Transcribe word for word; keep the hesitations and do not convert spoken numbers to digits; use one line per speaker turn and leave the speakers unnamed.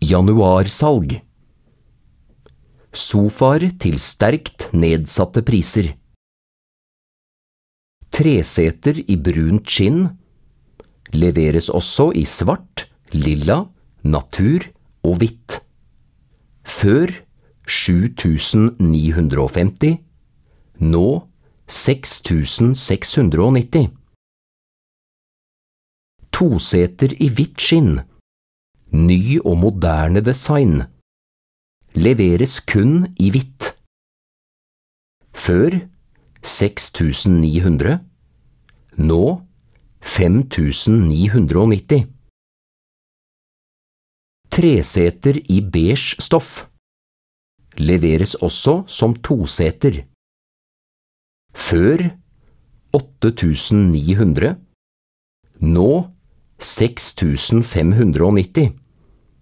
Januarsalg. Sofaer til sterkt nedsatte priser. Treseter i brunt skinn. Leveres også i svart, lilla, natur og hvitt. Før sju tusen ni hundre og femti, nå seks tusen seks hundre og nitti. Toseter i hvitt skinn. Ny og moderne design. Leveres kun i hvitt. Før seks tusen ni hundre, nå fem tusen ni hundre og nitti. Treseter i beige stoff. Leveres også som toseter. Før åtte tusen ni hundre, nå seks tusen fem hundre og nitti.